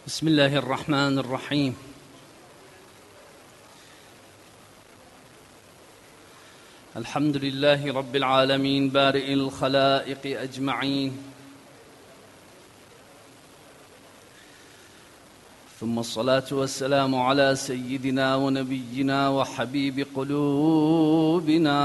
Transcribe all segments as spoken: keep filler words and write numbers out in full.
بسم الله الرحمن الرحيم. الحمد لله رب العالمين بارئ الخلائق أجمعين، ثم الصلاة والسلام على سيدنا ونبينا وحبيب قلوبنا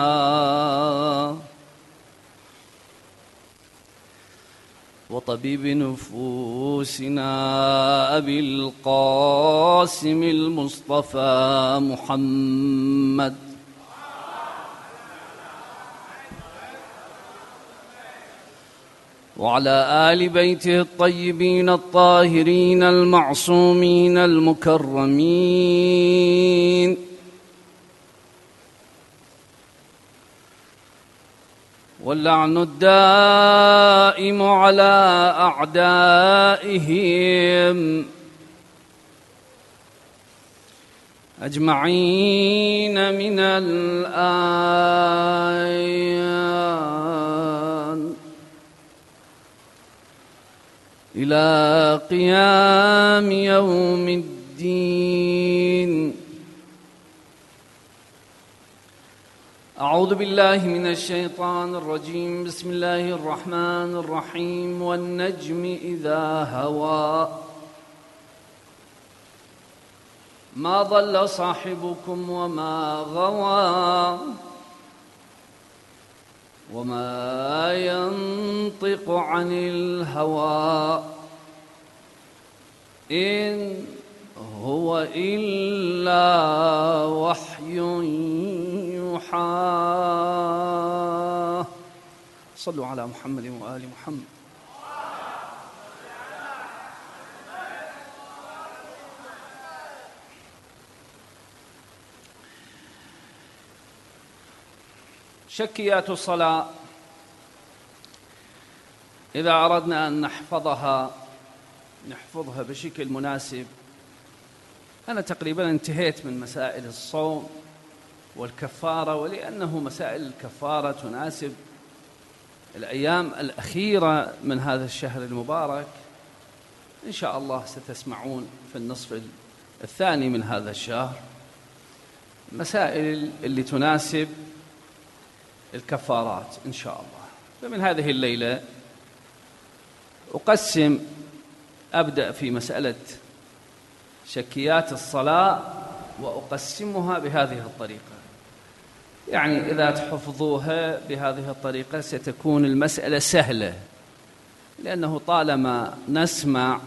وطبيب نفوسنا أبي القاسم المصطفى محمد وعلى آل بيته الطيبين الطاهرين المعصومين المكرمين، واللعن الدائم على أعدائهم أجمعين من الآن إلى قيام يوم الدين. أعوذ بالله من الشيطان الرجيم. بسم الله الرحمن الرحيم. والنجم إذا هوى ما ضل صاحبكم وما غوى وما ينطق عن الهوى إن هو إلا وحي يوحى. صلوا على محمد وآل محمد. شكيات الصلاة إذا أردنا أن نحفظها نحفظها بشكل مناسب. أنا تقريبا انتهيت من مسائل الصوم والكفارة، ولأنه مسائل الكفارة تناسب الأيام الأخيرة من هذا الشهر المبارك، إن شاء الله ستسمعون في النصف الثاني من هذا الشهر مسائل اللي تناسب الكفارات إن شاء الله. فمن هذه الليلة أقسم أبدأ في مسألة شكيات الصلاة وأقسمها بهذه الطريقة، يعني إذا تحفظوها بهذه الطريقة ستكون المسألة سهلة، لأنه طالما نسمع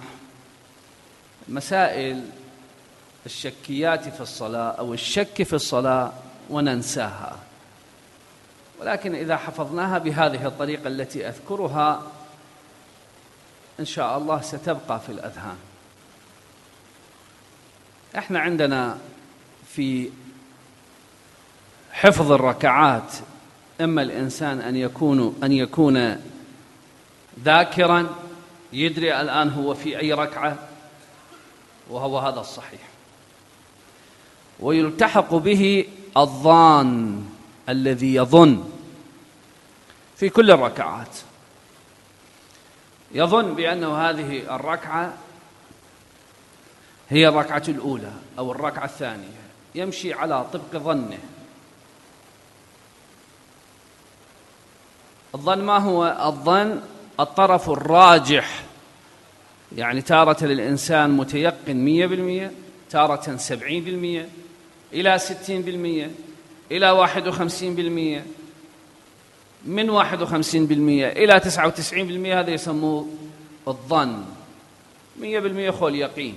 مسائل الشكيات في الصلاة أو الشك في الصلاة وننساها، ولكن إذا حفظناها بهذه الطريقة التي أذكرها إن شاء الله ستبقى في الأذهان. إحنا عندنا في حفظ الركعات إما الإنسان أن يكون أن يكون ذاكرا يدري الآن هو في أي ركعة، وهو هذا الصحيح، ويلتحق به الظان الذي يظن في كل الركعات، يظن بأنه هذه الركعة هي الركعة الأولى أو الركعة الثانية، يمشي على طبق ظنه. الظن ما هو؟ الظن الطرف الراجح، يعني تارة للإنسان متيقن مية بالمية، تارة سبعين بالمية، إلى ستين بالمية، إلى واحد وخمسين بالمية، من واحد وخمسين بالمية إلى تسعة وتسعين بالمية، هذا يسموه الظن. مية بالمية خول يقين.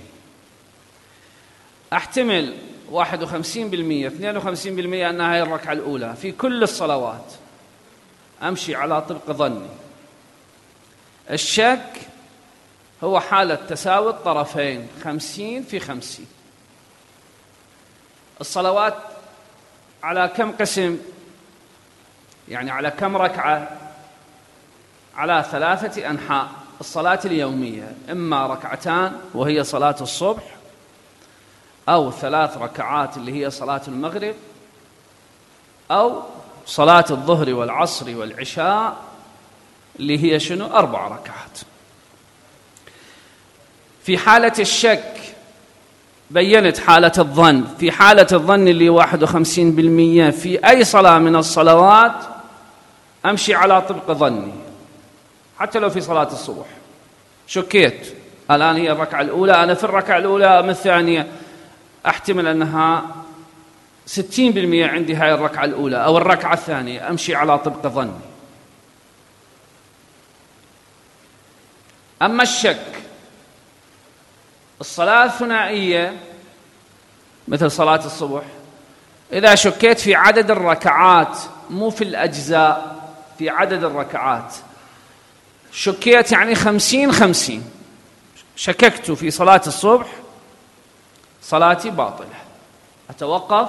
أحتمل واحد وخمسين بالمية اثنين وخمسين بالمية أنها هي الركعة الأولى في كل الصلوات، أمشي على طبق ظني. الشك هو حالة تساوي الطرفين، خمسين في خمسين. الصلوات على كم قسم؟ يعني على كم ركعة؟ على ثلاثة أنحاء. الصلاة اليومية إما ركعتان وهي صلاة الصبح، أو ثلاث ركعات اللي هي صلاة المغرب، أو صلاة الظهر والعصر والعشاء اللي هي شنو؟ أربع ركعات. في حالة الشك بينت حالة الظن، في حالة الظن اللي واحد وخمسين بالمئة في أي صلاة من الصلوات أمشي على طبق ظني، حتى لو في صلاة الصبح شكيت الآن هي الركعة الأولى، أنا في الركعة الأولى أم الثانية، أحتمل أنها ستين بالمئة عندي هاي الركعة الأولى أو الركعة الثانية، أمشي على طبق ظني. أما الشك، الصلاة الثنائية مثل صلاة الصبح، إذا شكيت في عدد الركعات مو في الأجزاء، في عدد الركعات، شكيت يعني خمسين خمسين، شككت في صلاة الصبح، صلاتي باطلة. أتوقف،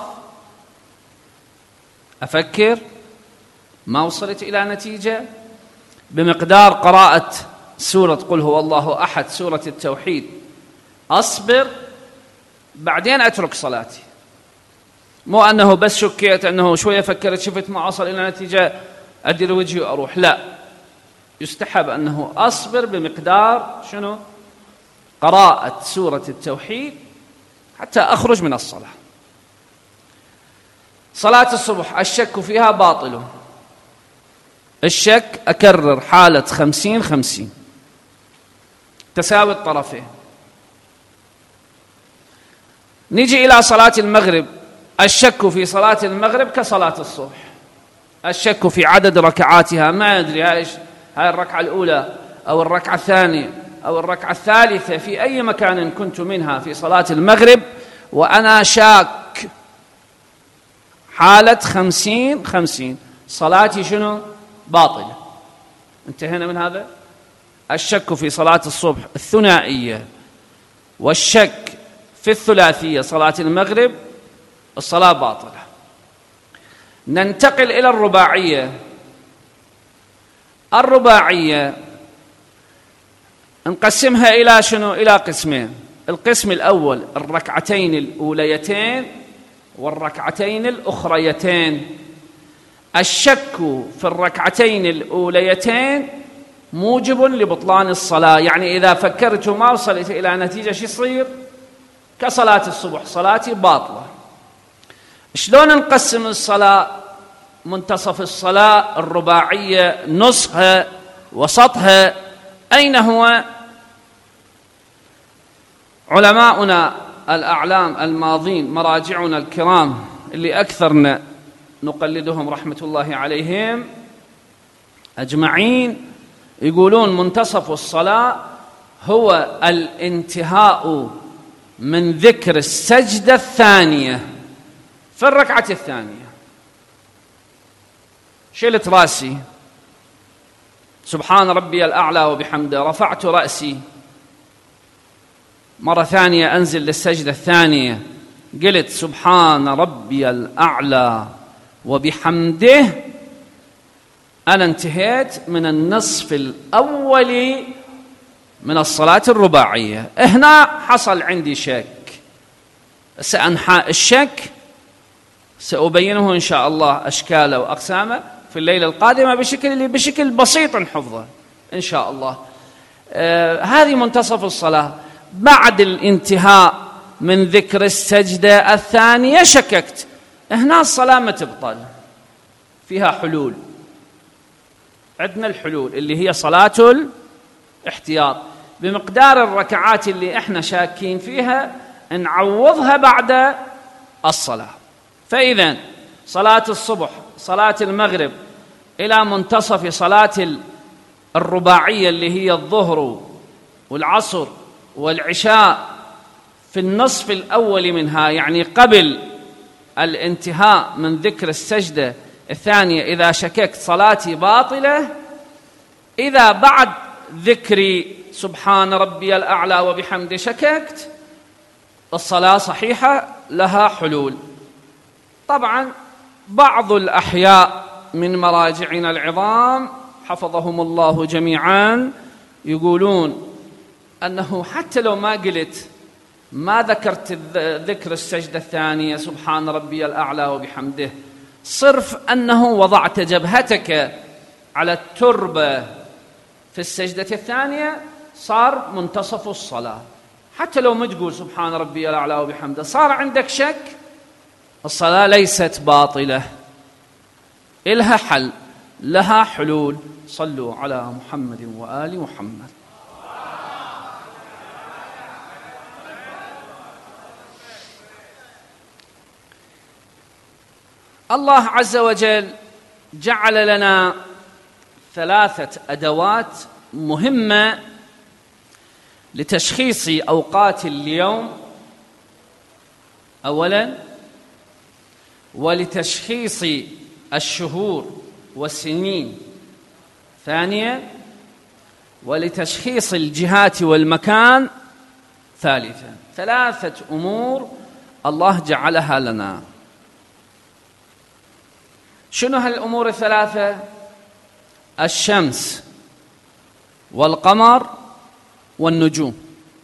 أفكر، ما وصلت إلى نتيجة، بمقدار قراءة سورة قل هو الله أحد، سورة التوحيد، أصبر، بعدين أترك صلاتي. مو أنه بس شكيت، أنه شوية فكرت شفت ما أصل إلى نتيجة أدير وجهي وأروح، لا، يستحب أنه أصبر بمقدار شنو؟ قراءة سورة التوحيد حتى أخرج من الصلاة. صلاة الصبح الشك فيها باطل، الشك أكرر حالة خمسين خمسين، تساوي الطرفين. نيجي إلى صلاة المغرب، الشك في صلاة المغرب كصلاة الصبح، الشك في عدد ركعاتها، ما أدري هاي هاي الركعة الأولى أو الركعة الثانية أو الركعة الثالثة، في أي مكان كنت منها في صلاة المغرب وأنا شاك، حالة خمسين خمسين، صلاتي شنو؟ باطلة. انتهينا من هذا. الشك في صلاة الصبح الثنائية والشك في الثلاثية صلاة المغرب، الصلاة باطلة. ننتقل إلى الرباعية. الرباعية نقسمها إلى شنو؟ إلى قسمين. القسم الأول الركعتين الأوليتين والركعتين الأخريتين. الشك في الركعتين الأوليتين موجب لبطلان الصلاة، يعني إذا فكرت وما وصلت إلى نتيجة شو يصير؟ كصلاة الصبح، صلاتي باطلة. شلون نقسم الصلاة؟ منتصف الصلاة، الرباعية، نصها، وسطها، أين هو؟ علماؤنا الأعلام الماضين، مراجعنا الكرام اللي أكثرنا نقلدهم رحمة الله عليهم أجمعين، يقولون منتصف الصلاة هو الانتهاء من ذكر السجدة الثانية في الركعة الثانية. شلت رأسي، سبحان ربي الأعلى وبحمده، رفعت رأسي، مرة ثانية أنزل للسجدة الثانية، قلت سبحان ربي الأعلى وبحمده، أنا انتهيت من النصف الأول من الصلاة الرباعية. هنا حصل عندي شك، سأنحى الشك، سأبينه إن شاء الله أشكاله وأقسامه في الليلة القادمة بشكل بشكل بسيط حفظه إن شاء الله. آه هذه منتصف الصلاة. بعد الانتهاء من ذكر السجدة الثانية شككت، هنا الصلاة ما تبطل، فيها حلول. عندنا الحلول اللي هي صلاة الاحتياط، بمقدار الركعات اللي احنا شاكين فيها نعوضها بعد الصلاة. فإذا صلاة الصبح، صلاة المغرب، إلى منتصف صلاة الرباعية اللي هي الظهر والعصر والعشاء، في النصف الأول منها، يعني قبل الانتهاء من ذكر السجدة الثانية، إذا شككت صلاتي باطلة. إذا بعد ذكري سبحان ربي الأعلى وبحمده شككت، الصلاة صحيحة، لها حلول. طبعا بعض الأحياء من مراجعنا العظام حفظهم الله جميعا يقولون أنه حتى لو ما قلت، ما ذكرت ذكر السجدة الثانية سبحان ربي الأعلى وبحمده، صرف أنه وضعت جبهتك على التربة في السجدة الثانية، صار منتصف الصلاة. حتى لو ما تقول سبحان ربي الأعلى وبحمده، صار عندك شك، الصلاة ليست باطلة، إلها حل، لها حلول. صلوا على محمد وآل محمد. الله عز وجل جعل لنا ثلاثة أدوات مهمة لتشخيص أوقات اليوم أولا، ولتشخيص الشهور والسنين ثانيا، ولتشخيص الجهات والمكان ثالثا. ثلاثة أمور الله جعلها لنا. شنو هالأمور الثلاثة؟ الشمس والقمر والنجوم.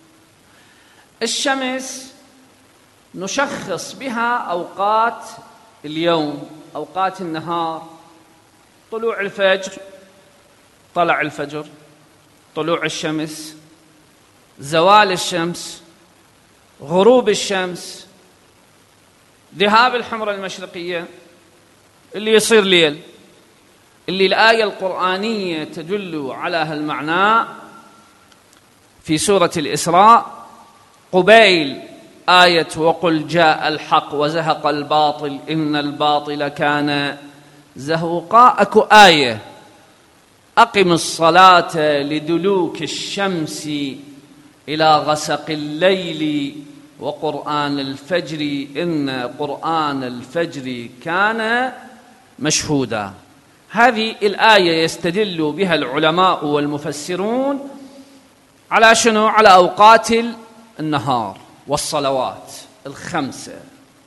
الشمس نشخص بها أوقات اليوم، أوقات النهار، طلوع الفجر، طلع الفجر، طلوع الشمس، زوال الشمس، غروب الشمس، ذهاب الحمرة المشرقية، اللي يصير ليل، اللي الآية القرآنية تدل على هالمعنى في سورة الإسراء قبيل آية وقل جاء الحق وزهق الباطل إن الباطل كان زهوقا. أكو آية أقم الصلاة لدلوك الشمس إلى غسق الليل وقرآن الفجر إن قرآن الفجر كان مشهودا. هذه الآية يستدل بها العلماء والمفسرون على شنو؟ على أوقات النهار والصلوات الخمسة.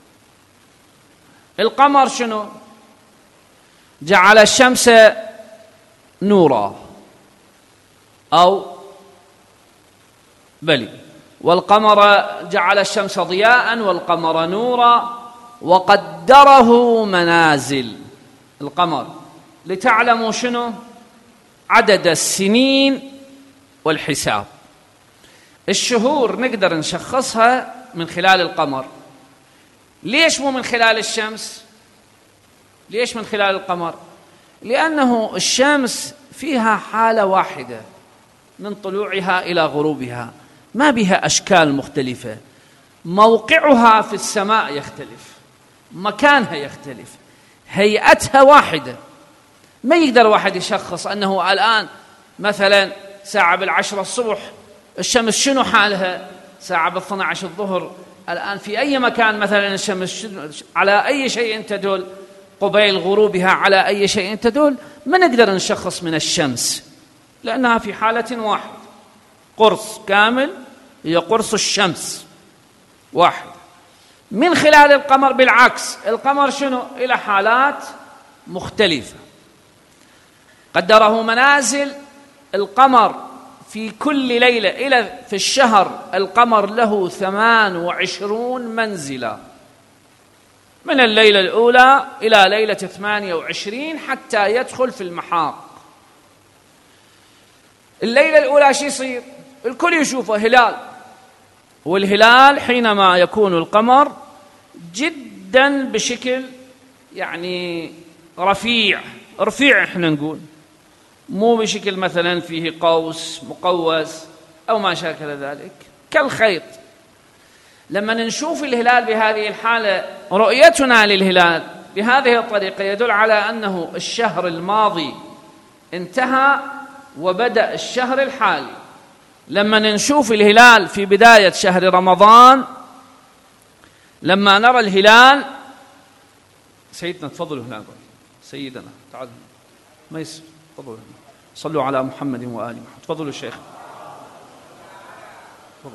القمر شنو؟ جعل الشمس نورا، أو بلي، والقمر جعل الشمس ضياء والقمر نورا وقدره منازل. القمر لتعلموا شنو؟ عدد السنين والحساب. الشهور نقدر نشخصها من خلال القمر. ليش مو من خلال الشمس؟ ليش من خلال القمر؟ لأنه الشمس فيها حالة واحدة من طلوعها إلى غروبها، ما بها أشكال مختلفة. موقعها في السماء يختلف، مكانها يختلف، هيئتها واحدة. ما يقدر واحد يشخص أنه الآن مثلا ساعة بالعشرة الصبح الشمس شنو حالها، ساعة بالاثنى عشر الظهر، الآن في أي مكان مثلا الشمس على أي شيء تدل، قبيل غروبها على أي شيء تدل. ما نقدر نشخص من الشمس لأنها في حالة واحدة، قرص كامل هي قرص الشمس واحد. من خلال القمر بالعكس، القمر شنو؟ إلى حالات مختلفة قدره منازل. القمر في كل ليلة إلى في الشهر القمر له ثمان وعشرون منزلة، من الليلة الأولى إلى ليلة ثمانية وعشرين حتى يدخل في المحاق. الليلة الأولى شو يصير؟ الكل يشوفه هلال، والهلال حينما يكون القمر جدا بشكل يعني رفيع، رفيع احنا نقول، مو بشكل مثلا فيه قوس مقوس أو ما شاكل ذلك، كالخيط. لما نشوف الهلال بهذه الحالة، رؤيتنا للهلال بهذه الطريقة يدل على أنه الشهر الماضي انتهى وبدأ الشهر الحالي. لما نشوف الهلال في بداية شهر رمضان، لما نرى الهلال، سيدنا تفضلوا هنا، سيدنا تعال ما يصير، تفضلوا، صلوا على محمد وآل محمد، تفضلوا الشيخ، تفضل.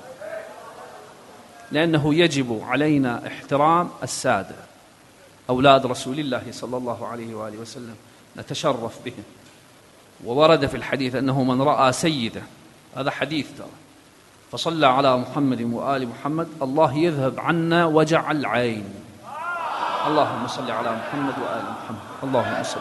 لأنه يجب علينا احترام السادة أولاد رسول الله صلى الله عليه وآله وسلم، نتشرف بهم. وورد في الحديث أنه من رأى سيده، هذا حديث ترى، فصلى على محمد وآل محمد الله يذهب عنا وجع العين. اللهم صل على محمد وآل محمد، اللهم صل.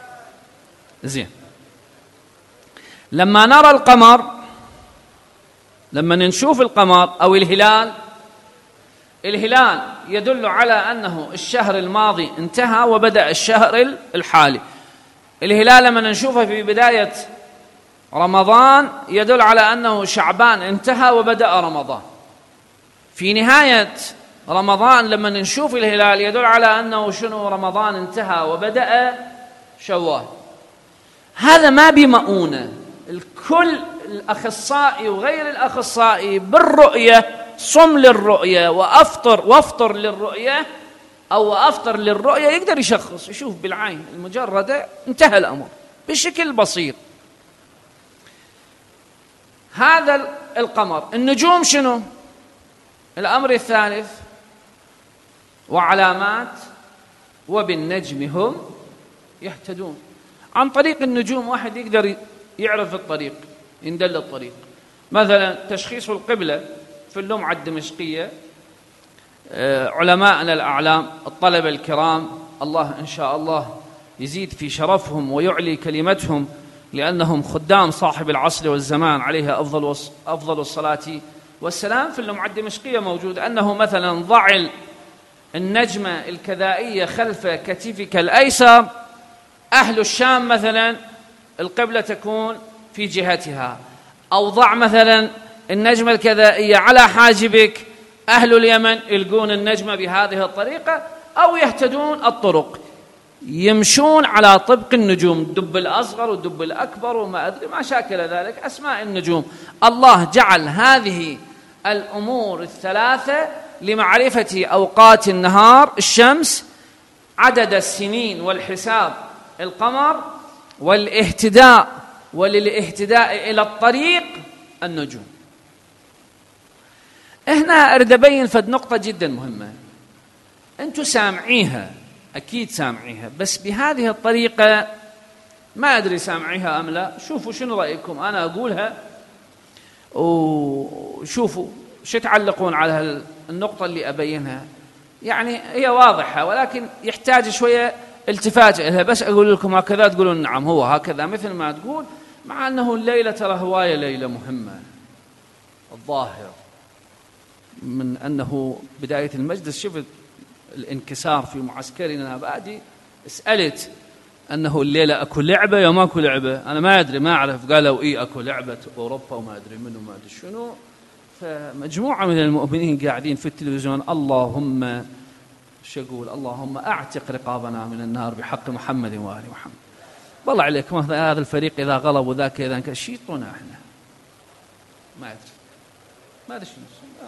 زين، لما نرى القمر لما نشوف القمر أو الهلال، الهلال يدل على أنه الشهر الماضي انتهى وبدأ الشهر الحالي. الهلال لما نشوفه في بداية رمضان يدل على أنه شعبان انتهى وبدأ رمضان. في نهاية رمضان لما نشوف الهلال يدل على أنه شنو رمضان انتهى وبدأ شوال. هذا ما بمؤونة، الكل الأخصائي وغير الأخصائي بالرؤية صم للرؤية وأفطر وافطر للرؤية أو أفطر للرؤية يقدر يشخص يشوف بالعين المجردة، انتهى الأمر بشكل بسيط. هذا القمر. النجوم شنو؟ الأمر الثالث وعلامات وبالنجم هم يهتدون. عن طريق النجوم واحد يقدر يعرف الطريق، يندل الطريق. مثلا تشخيص القبلة في اللمعة الدمشقية، علماءنا الأعلام الطلبة الكرام الله إن شاء الله يزيد في شرفهم ويعلي كلمتهم، لأنهم خدام صاحب العصر والزمان عليه أفضل أفضل الصلاة والسلام. في اللمعة الدمشقية موجود أنه مثلا ضع النجمة الكذائية خلف كتفك الأيسر، أهل الشام مثلا القبلة تكون في جهتها، أو ضع مثلا النجمة الكذائية على حاجبك، أهل اليمن يلقون النجمة بهذه الطريقة، أو يهتدون الطرق يمشون على طبق النجوم، الدب الأصغر والدب الأكبر وما أدري ما شاكل ذلك أسماء النجوم. الله جعل هذه الأمور الثلاثة لمعرفة أوقات النهار الشمس، عدد السنين والحساب القمر، والاهتداء وللاهتداء إلى الطريق النجوم. هنا أريد أبين فد نقطة جدا مهمة، أنتم سامعيها أكيد سامعيها، بس بهذه الطريقة ما أدري سامعيها أم لا. شوفوا شنو رأيكم، أنا أقولها وشوفوا شو تعلقون على النقطة اللي أبينها. يعني هي واضحة ولكن يحتاج شوية التفات لها، بس أقول لكم هكذا تقولون نعم هو هكذا مثل ما تقول، مع أنه الليلة ترى هواية ليلة مهمة. الظاهر من أنه بداية المجلس شفت الانكسار في معسكرنا، بعدي سألت أنه الليلة أكو لعبة يوم أكو لعبة، أنا ما أدري ما أعرف، قالوا إيه أكو لعبة أوروبا وما أدري منه ما أدري شنو. فمجموعة من المؤمنين قاعدين في التلفزيون اللهم شو يقول اللهم أعتق رقابنا من النار بحق محمد وآل محمد. والله عليكم هذا الفريق إذا غلب وذاك إذا كشيطنا إحنا ما أدري ما أدري شنو.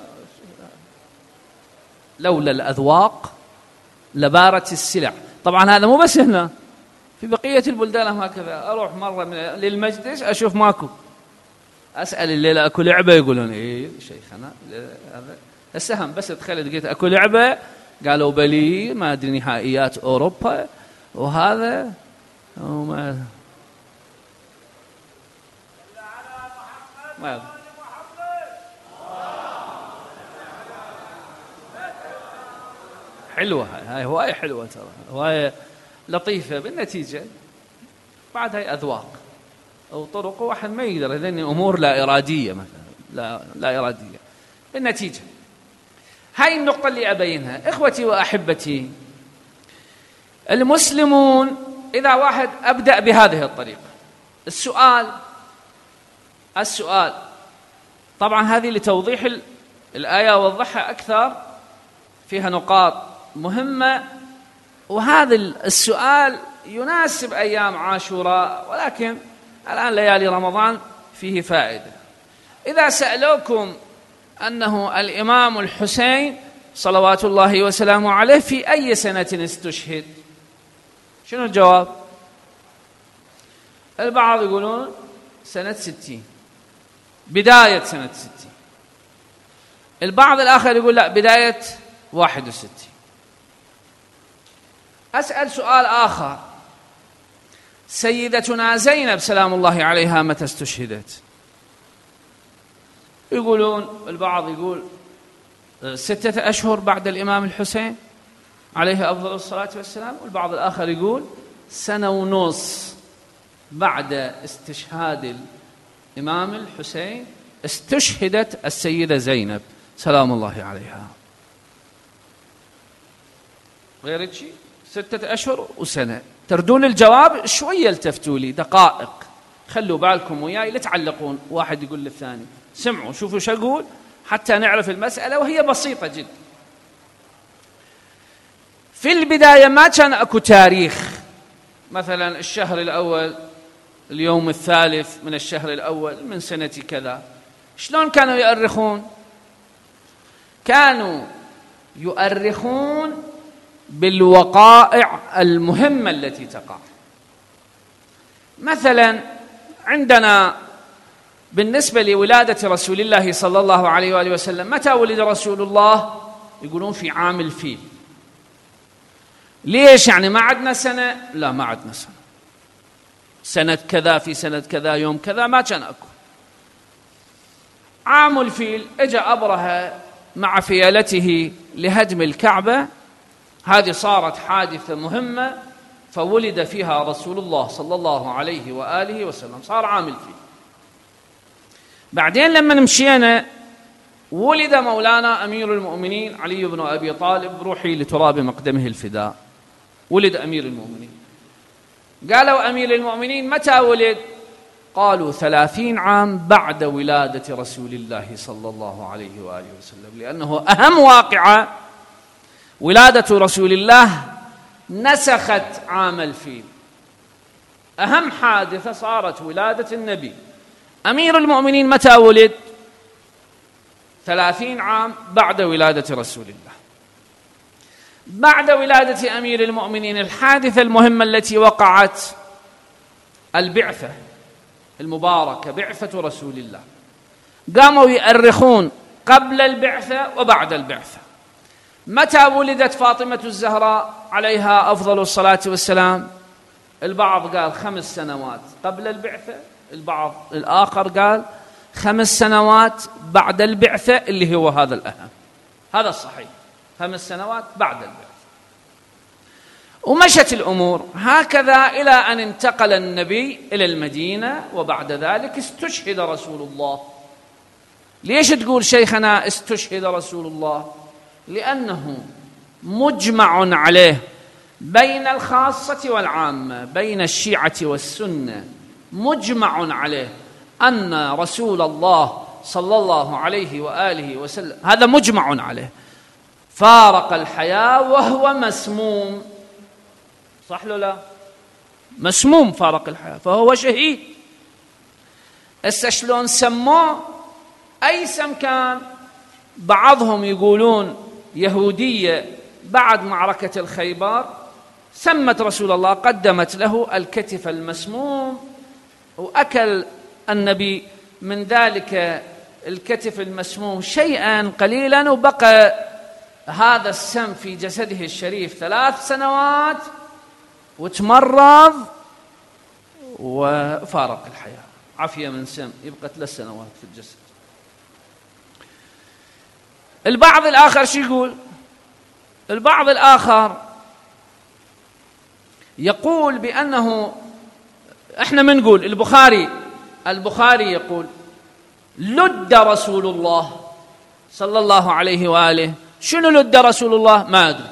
لولا الأذواق لبارت السلع. طبعا هذا مو بس هنا، في بقية البلدان هكذا. أروح مرة للمجلس أشوف ماكو، أسأل الليلة أكو لعبة يقولون إيه شيخنا هذا السهم بس دخلت قلت أكو لعبة، قالوا بلي ما أدري نهائيات أوروبا وهذا وما ما حلوة هاي هواية حلوة ترى هواية لطيفة. بالنتيجة بعد هاي أذواق أو طرق واحد ما يقدر، لأن أمور لا إرادية مثلا لا لا إرادية. بالنتيجة هاي النقطة اللي أبينها. إخوتي وأحبتي المسلمون، إذا واحد أبدأ بهذه الطريقة، السؤال السؤال طبعا هذه لتوضيح الآية ووضحها أكثر، فيها نقاط مهمة، وهذا السؤال يناسب أيام عاشوراء، ولكن الآن ليالي رمضان فيه فائدة. إذا سألوكم أنه الإمام الحسين صلوات الله وسلامه عليه في أي سنة استشهد، شنو الجواب؟ البعض يقولون سنة ستين، بداية سنة ستين. البعض الآخر يقول لا بداية واحد وستين. أسأل سؤال آخر، سيدتنا زينب سلام الله عليها متى استشهدت؟ يقولون البعض يقول ستة أشهر بعد الإمام الحسين عليه أفضل الصلاة والسلام، والبعض الآخر يقول سنة ونص بعد استشهاد الإمام الحسين استشهدت السيدة زينب سلام الله عليها. غير شيء ستة أشهر وسنة. تردون الجواب شوية التفتوا لي دقائق، خلوا بالكم وياي لا تعلقون واحد يقول للثاني، سمعوا شوفوا شو أقول حتى نعرف المسألة، وهي بسيطة جدا. في البداية ما كان أكو تاريخ، مثلا الشهر الأول اليوم الثالث من الشهر الأول من سنة كذا. شلون كانوا يؤرخون؟ كانوا يؤرخون بالوقائع المهمة التي تقع. مثلا عندنا بالنسبة لولادة رسول الله صلى الله عليه وآله وسلم، متى ولد رسول الله؟ يقولون في عام الفيل. ليش؟ يعني ما عندنا سنة؟ لا ما عندنا سنة، سنة كذا في سنة كذا يوم كذا ما كان أكو. عام الفيل اجى أبرهة مع فيلته لهدم الكعبة، هذه صارت حادثة مهمة فولد فيها رسول الله صلى الله عليه وآله وسلم، صار عام الفيل. بعدين لما مشينا ولد مولانا أمير المؤمنين علي بن أبي طالب، روحي لتراب مقدمه الفداء، ولد أمير المؤمنين. قالوا أمير المؤمنين متى ولد؟ قالوا ثلاثين عام بعد ولادة رسول الله صلى الله عليه وآله وسلم، لأنه أهم واقعة ولادة رسول الله نسخت عام الفيل، أهم حادثة صارت ولادة النبي. أمير المؤمنين متى ولد؟ ثلاثين عام بعد ولادة رسول الله. بعد ولادة أمير المؤمنين الحادثة المهمة التي وقعت البعثة المباركة، بعثة رسول الله. قاموا يؤرخون قبل البعثة وبعد البعثة. متى ولدت فاطمة الزهراء عليها أفضل الصلاة والسلام؟ البعض قال خمس سنوات قبل البعثة، البعض الآخر قال خمس سنوات بعد البعثة، اللي هو هذا الأهم، هذا الصحيح، خمس سنوات بعد البعثة. ومشت الأمور هكذا إلى أن انتقل النبي إلى المدينة، وبعد ذلك استشهد رسول الله. ليش تقول شيخنا استشهد رسول الله؟ لأنه مجمع عليه بين الخاصة والعامة، بين الشيعة والسنة، مجمع عليه أن رسول الله صلى الله عليه وآله وسلم، هذا مجمع عليه، فارق الحياة وهو مسموم. صح له لا؟ مسموم، فارق الحياة، فهو شهيد. هسه شلون سموه؟ أي سم كان؟ بعضهم يقولون يهودية بعد معركة الخيبر سمت رسول الله، قدمت له الكتف المسموم، وأكل النبي من ذلك الكتف المسموم شيئا قليلا، وبقى هذا السم في جسده الشريف ثلاث سنوات وتمرض وفارق الحياة، عافية من سم، يبقى ثلاث سنوات في الجسد. البعض الآخر شو يقول؟ البعض الآخر يقول بأنه، احنا منقول البخاري البخاري يقول لد رسول الله صلى الله عليه وآله. شنو لد رسول الله؟ ما أدري،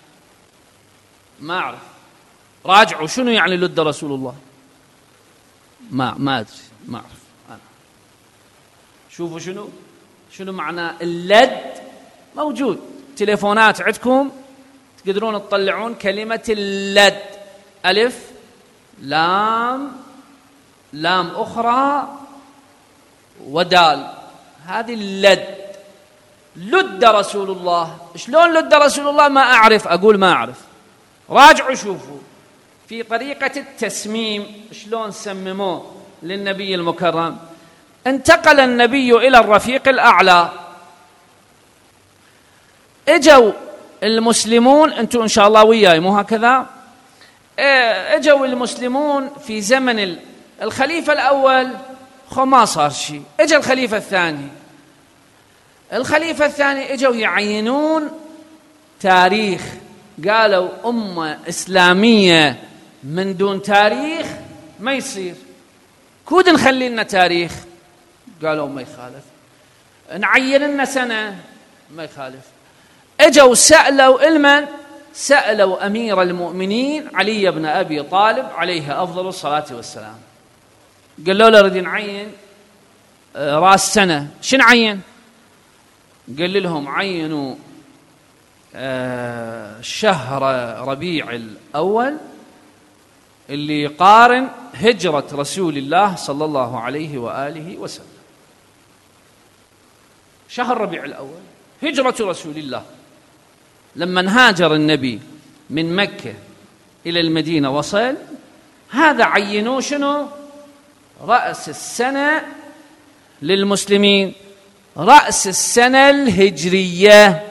ما أعرف، راجعوا شنو يعني لد رسول الله، ما ما أدري، ما أعرف أنا. شوفوا شنو شنو معنى اللد، موجود تليفونات عندكم تقدرون تطلعون كلمة اللد، ألف لام لام أخرى ودال، هذه اللد. لد رسول الله، شلون لد رسول الله؟ ما أعرف، أقول ما أعرف، راجعوا شوفوا في طريقة التسميم شلون سمموه للنبي المكرم. انتقل النبي إلى الرفيق الأعلى، اجوا المسلمون، انتم إن شاء الله وياي مو هكذا؟ اجوا المسلمون في زمن الخليفة الأول، خو ما صار شيء. اجى الخليفة الثاني، الخليفة الثاني اجوا يعينون تاريخ، قالوا أمة إسلامية من دون تاريخ ما يصير، كود نخلي لنا تاريخ. قالوا ما يخالف. نعين لنا سنة، ما يخالف. اجوا سألوا المن؟ سألوا أمير المؤمنين علي بن أبي طالب عليه أفضل الصلاة والسلام. قالوا له نريد نعين رأس سنة، شن عين؟ قال لهم عينوا شهر ربيع الأول اللي يقارن هجرة رسول الله صلى الله عليه وآله وسلم. شهر ربيع الأول هجرة رسول الله، لما هاجر النبي من مكة إلى المدينة وصل، هذا عينوه شنو؟ رأس السنة للمسلمين، رأس السنة الهجرية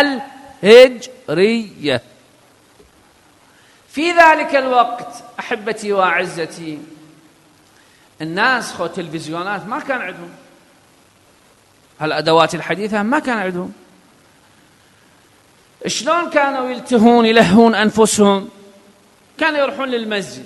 الهجرية. في ذلك الوقت أحبتي وأعزتي، الناس خو تلفزيونات ما كان عندهم، هالأدوات الحديثة ما كان عندهم. شلون كانوا يلتهون يلهون أنفسهم؟ كانوا يروحون للمسجد،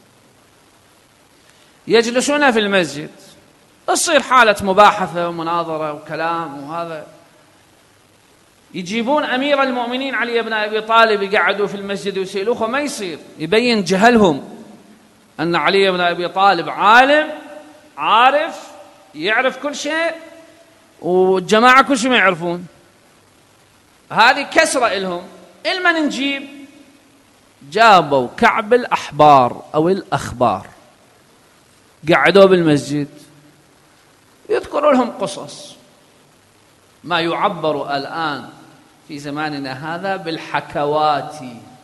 يجلسون في المسجد، تصير حالة مباحثة ومناظرة وكلام وهذا، يجيبون أمير المؤمنين علي بن أبي طالب يقعدوا في المسجد ويسألوه، ما يصير، يبين جهلهم أن علي بن أبي طالب عالم عارف يعرف كل شيء والجماعة كل شيء ما يعرفون. هذه كسرة إلهم. إلما نجيب، جابوا كعب الأحبار أو الأخبار، قعدوا بالمسجد يذكروا لهم قصص، ما يعبر الآن في زماننا هذا بالحكوات،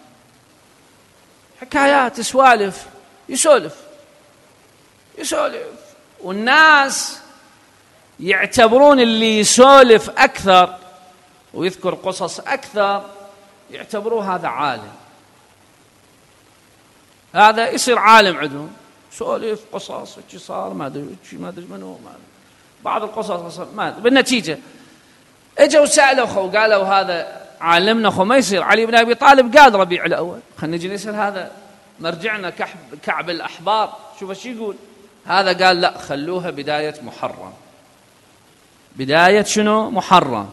حكايات، سوالف، يسولف يسولف والناس يعتبرون اللي يسولف أكثر ويذكر قصص أكثر يعتبروه هذا عالم، هذا يصير عالم عندهم، سولف قصص وشي صار ما أدري ما أدري منو، بعض القصص ما بالنتيجة اجوا سألوا خو قالوا هذا عالمنا خو، ما يصير. علي بن أبي طالب قال ربيع الأول، خلينا نجي نسأل هذا مرجعنا كعب الأحبار شوف ايش يقول. هذا قال لا، خلوها بداية محرم، بداية شنو؟ محرم.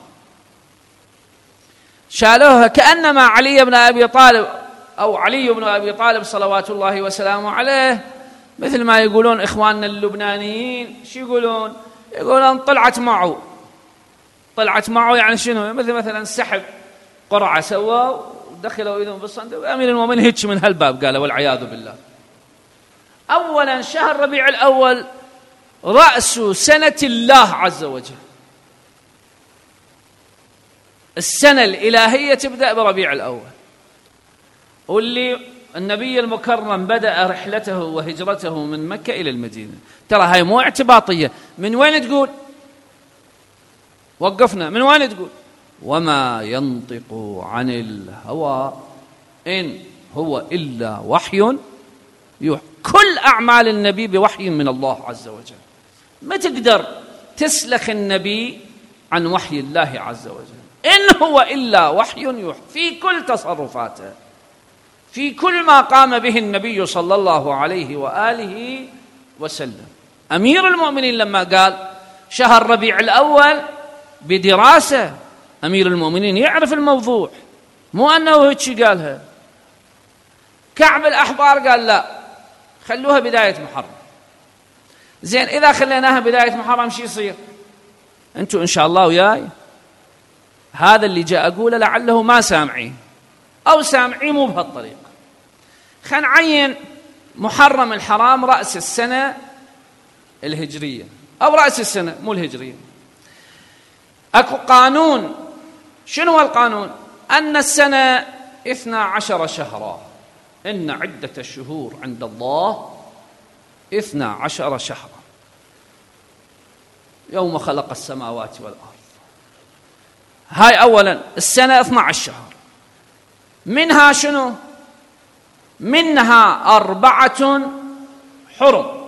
شالوها كأنما علي بن أبي طالب أو علي بن أبي طالب صلوات الله وسلامه عليه، مثل ما يقولون إخواننا اللبنانيين، شو يقولون؟ يقولون طلعت معه، طلعت معه يعني شنو؟ مثل مثلا سحب قرعة سووا ودخلوا ايدهم في الصندوق، أمير المؤمنين هيك من هالباب قالوا والعياذ بالله. أولا شهر ربيع الأول رأس سنة الله عز وجل، السنة الإلهية تبدأ بربيع الأول، واللي النبي المكرم بدأ رحلته وهجرته من مكة إلى المدينة. ترى هاي مو اعتباطية، من وين تقول؟ وقفنا، من وين تقول؟ وما ينطق عن الهوى إن هو إلا وحي يوحى. كل أعمال النبي بوحي من الله عز وجل، ما تقدر تسلخ النبي عن وحي الله عز وجل، إن هو إلا وحي يوحى في كل تصرفاته، في كل ما قام به النبي صلى الله عليه وآله وسلم. أمير المؤمنين لما قال شهر ربيع الأول بدراسة، أمير المؤمنين يعرف الموضوع، مو أنه هيك قالها. كعب الأحبار قال لا، خلوها بداية محرم. زين، إذا خليناها بداية محرم شي يصير؟ أنتوا إن شاء الله وياي، هذا اللي جاء أقوله لعله ما سامعين أو سامعين مو بهالطريقة. خلينا نعين محرم الحرام رأس السنة الهجرية أو رأس السنة مو الهجرية. أكو قانون، شنو هو القانون؟ أن السنة اثنا عشر شهرا، إن عدة الشهور عند الله اثنا عشر شهرا يوم خلق السماوات والأرض. هاي أولا السنة اثنا عشر شهر، منها شنو؟ منها أربعة حرم.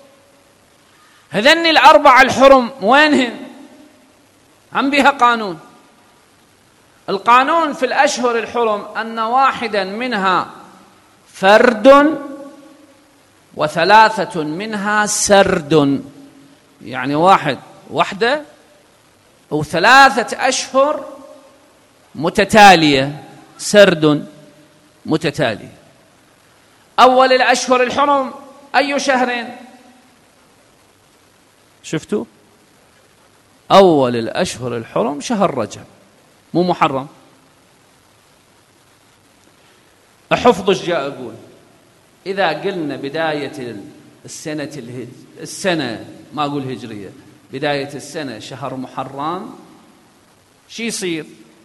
هذن الأربعة الحرم وينهن؟ هم بها قانون. القانون في الأشهر الحرم أن واحدا منها فرد وثلاثة منها سرد. يعني واحد وحدة أو ثلاثة أشهر متتالية، سرد متتالي. أول الأشهر الحرم أي شهر؟ شفتوا؟ أول الأشهر الحرم شهر رجب، مو محرم. حفظ جاء أقول إذا قلنا بداية السنة الهج... السنة ما أقول هجرية، بداية السنة شهر محرم، شي يصير؟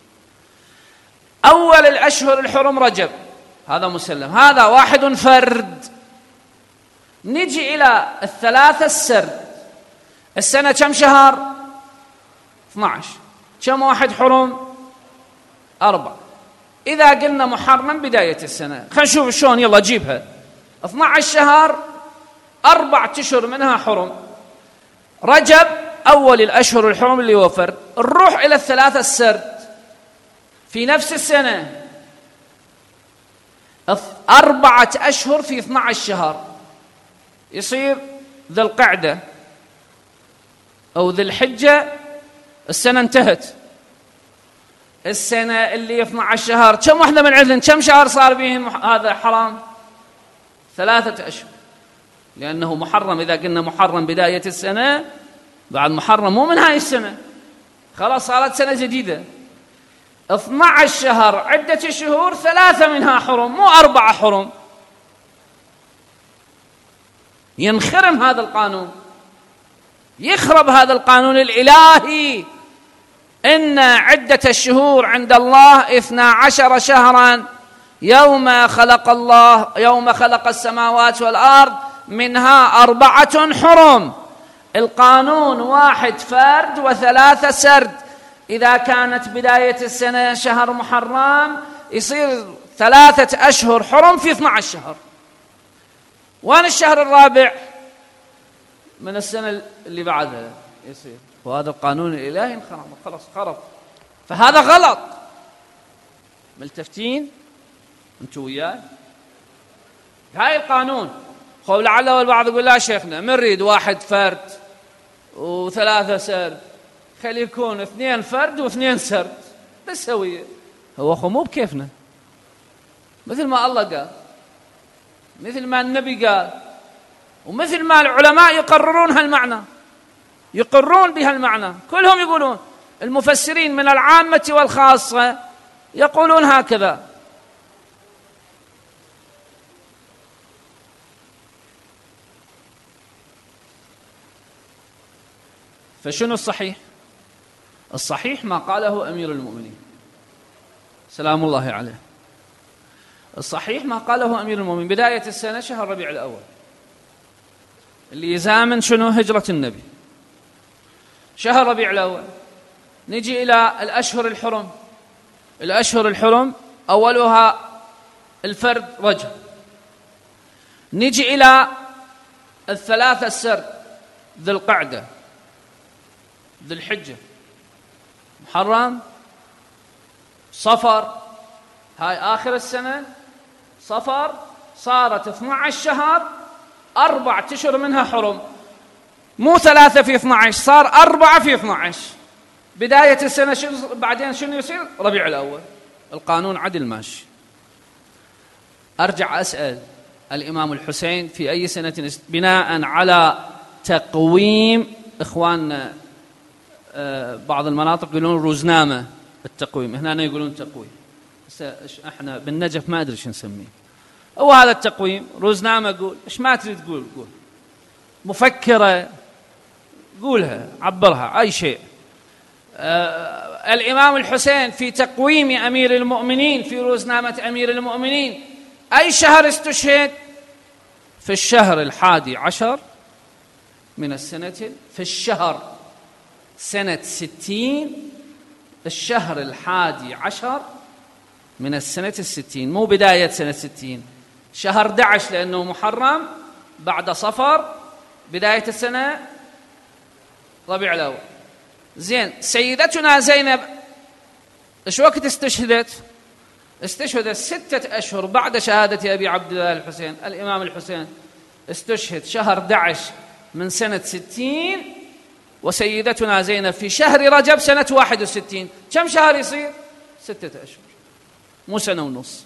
أول الأشهر الحرم رجب، هذا مسلم، هذا واحد فرد. نجي إلى الثلاثة السرد، السنة كم شهر؟ اثني عشر. كم واحد حرم؟ أربع. إذا قلنا محرم بداية السنة، خلينا نشوف شلون، يلا جيبها. اثني عشر شهر، أربعة أشهر منها حرم. رجب أول الأشهر الحرم اللي هو فرد. نروح إلى الثلاثة السرد في نفس السنة، أربعة أشهر في اثني عشر شهر، يصير ذي القعدة أو ذي الحجة، السنة انتهت. السنة اللي اثني عشر شهر، كم واحدة من عندن كم شهر صار بهم هذا حرام؟ ثلاثة أشهر، لأنه محرم. إذا قلنا محرم بداية السنة، بعد محرم مو من هاي السنة، خلاص صارت سنة جديدة. اثني عشر شهر عدة شهور، ثلاثة منها حرم مو أربعة حرم. ينخرم هذا القانون، يخرب هذا القانون الإلهي. إن عدة الشهور عند الله اثنا عشر شهرا يوم خلق الله يوم خلق السماوات والأرض، منها أربعة حرم. القانون واحد فرد وثلاثة سرد. إذا كانت بداية السنة شهر محرم، يصير ثلاثة أشهر حرم في اثني عشر شهر. وين الشهر الرابع؟ من السنة اللي بعدها يصير. وهذا القانون الإلهي انخرم، خلاص خرب. فهذا غلط. ملتفتين انتوا وياي؟ هاي القانون. خو لعله البعض يقول لا شيخنا ما نريد واحد فرد وثلاثة سرد، خلي يكون اثنين فرد واثنين سرد بس سوية. هو خو مو بكيفنا، مثل ما الله قال، مثل ما النبي قال، ومثل ما العلماء يقررون هالمعنى، يقرون بهالمعنى. كلهم يقولون، المفسرين من العامة والخاصة يقولون هكذا. فشنو الصحيح؟ الصحيح ما قاله أمير المؤمنين سلام الله عليه. الصحيح ما قاله أمير المؤمنين، بداية السنة شهر ربيع الأول، اللي يزامن شنو؟ هجرة النبي، شهر ربيع الأول. نجي إلى الأشهر الحرم. الأشهر الحرم أولها الفرد رجب. نجي إلى الثلاثة السرد، ذي القعدة، ذي الحجة، محرم، صفر، هاي آخر السنة صفر، صارت اثني عشر شهر، أربعة أشهر منها حرم، مو ثلاثة في اثني عشر، صار أربعة في اثني عشر. بداية السنة شنو بعدين شنو يصير؟ ربيع الأول. القانون عدل ماشي. أرجع أسأل الإمام الحسين في أي سنة، بناء على تقويم إخواننا بعض المناطق يقولون روزنامة التقويم، هنا يقولون تقويم، احنا بالنجف ما أدري شو نسميه. هو هذا التقويم روزنامة. قول إيش ما تريد تقول، قول مفكرة قولها، عبرها أي شيء. آه الإمام الحسين في تقويم أمير المؤمنين، في روزنامة أمير المؤمنين، أي شهر استشهد؟ في الشهر الحادي عشر من السنة، في الشهر سنة ستين، الشهر الحادي عشر من السنة الستين، مو بداية سنة ستين، شهر أحد عشر لأنه محرم، بعد صفر، بداية السنة ربيع الأول. زين، سيدتنا زينب إيش وقت استشهدت؟ استشهدت ستة أشهر بعد شهادة أبي عبد الله الحسين. الإمام الحسين استشهد شهر أحد عشر من سنة ستين، وسيدتنا زينب في شهر رجب سنة واحد وستين. كم شهر يصير؟ ستة أشهر، مو سنة ونص.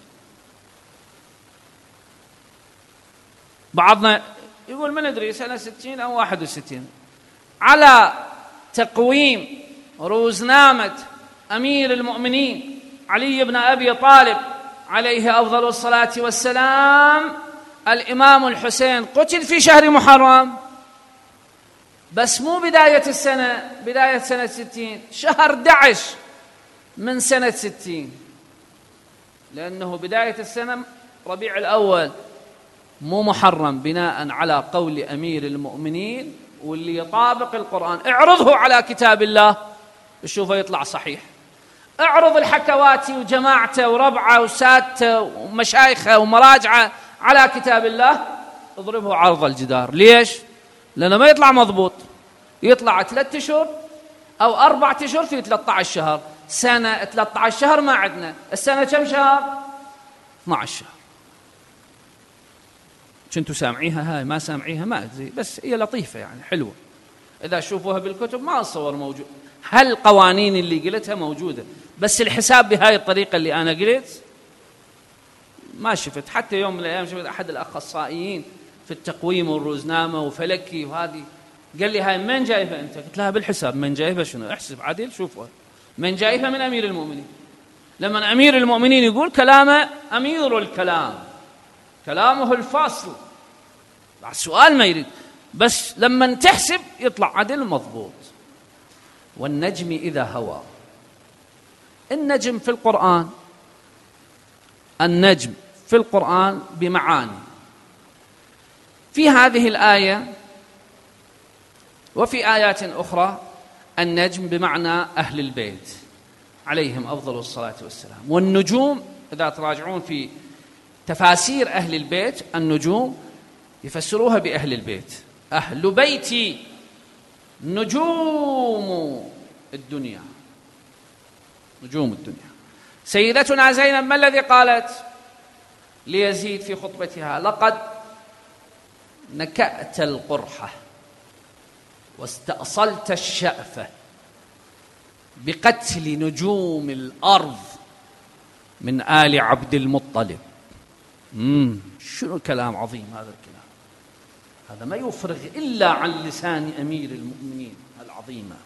بعضنا يقول ما ندري سنة ستين أو واحد وستين. على تقويم روزنامة أمير المؤمنين علي بن أبي طالب عليه أفضل الصلاة والسلام، الإمام الحسين قتل في شهر محرم، بس مو بداية السنة، بداية سنة ستين، شهر أحد عشر من سنة ستين، لأنه بداية السنة ربيع الأول مو محرم، بناء على قول أمير المؤمنين واللي يطابق القرآن. اعرضه على كتاب الله شوفه يطلع صحيح. اعرض الحكواتي وجماعته وربعه وسادته ومشايخه ومراجعه على كتاب الله، اضربه عرض الجدار. ليش؟ لأنه ما يطلع مضبوط، يطلع ثلاثة أشهر أو أربعة أشهر في ثلاثة عشر شهر. سنة ثلاثة عشر شهر ما عندنا، السنة كم شهر؟ اثنا عشر شهر. كنتوا سامعيها؟ هاي ما سامعيها ما أدري، بس هي لطيفة يعني حلوة، إذا شوفوها بالكتب ما أتصور موجود. هل القوانين اللي قلتها موجودة، بس الحساب بهاي الطريقة اللي أنا قلت ما شفت. حتى يوم من الأيام شفت أحد الأخصائيين في التقويم والروزنامة وفلكي وهذه، قال لي هاي من جايبها أنت؟ قلت لها بالحساب. من جايبها شنو؟ احسب عدل شوفها. من جايبها؟ من أمير المؤمنين. لما أمير المؤمنين يقول كلامه أمير الكلام، كلامه الفاصل، السؤال ما يريد، بس لما تحسب يطلع عدل مضبوط. والنجم إذا هوى. النجم في القرآن، النجم في القرآن بمعاني. في هذه الآية وفي آيات أخرى النجم بمعنى أهل البيت عليهم أفضل الصلاة والسلام. والنجوم إذا تراجعون في تفاسير أهل البيت، النجوم يفسروها بأهل البيت. أهل بيتي نجوم الدنيا، نجوم الدنيا. سيدتنا زينب ما الذي قالت ليزيد في خطبتها؟ لقد نكأت القرحة واستأصلت الشأفة بقتل نجوم الأرض من آل عبد المطلب. مم. شنو كلام عظيم هذا الكلام، هذا ما يفرغ إلا عن لسان أمير المؤمنين العظيمة.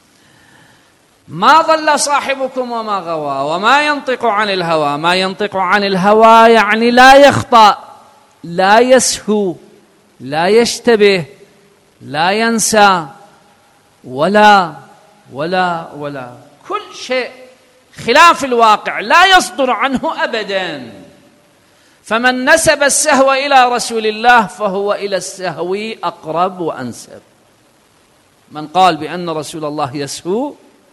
ما ضل صاحبكم وما غوى وما ينطق عن الهوى. ما ينطق عن الهوى يعني لا يخطأ، لا يسهو، لا يشتبه، لا ينسى، ولا ولا ولا كل شيء خلاف الواقع لا يصدر عنه أبدا. فمن نسب السهو إلى رسول الله فهو إلى السهو أقرب وأنسب. من قال بأن رسول الله يسهو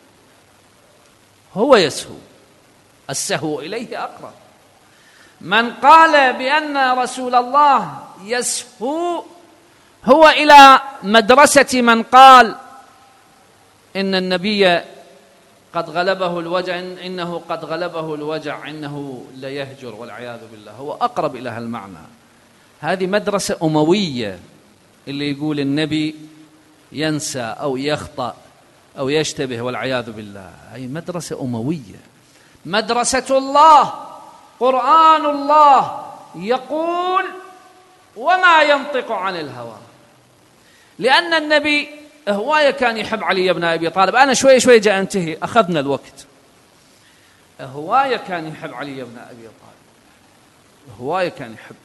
هو يسهو، السهو إليه أقرب. من قال بأن رسول الله يسهو هو إلى مدرسة من قال إن النبي قد غلبه الوجع، إنه قد غلبه الوجع إنه ليهجر، والعياذ بالله. هو أقرب إلى هالمعنى. هذه مدرسة أموية، اللي يقول النبي ينسى أو يخطأ أو يشتبه والعياذ بالله، هي مدرسة أموية. مدرسة الله قرآن الله يقول وما ينطق عن الهوى، لأن النبي هواية كان يحب علي بن أبي طالب. أنا شوي شوي جاء انتهي، أخذنا الوقت. هواية كان يحب علي بن أبي طالب، هواية كان يحبه.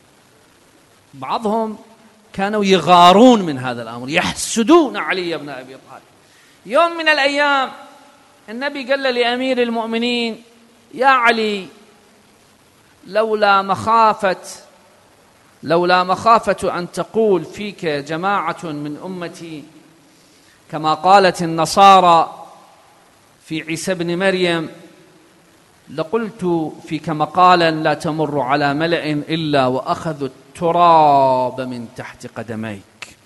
بعضهم كانوا يغارون من هذا الأمر، يحسدون علي بن أبي طالب. يوم من الأيام النبي قال لأمير المؤمنين: يا علي، لولا مخافة لولا مخافة أن تقول فيك جماعة من أمتي كما قالت النصارى في عيسى بن مريم، لقلت فيك مقالا لا تمر على ملأ إلا وأخذوا التراب من تحت قدميك.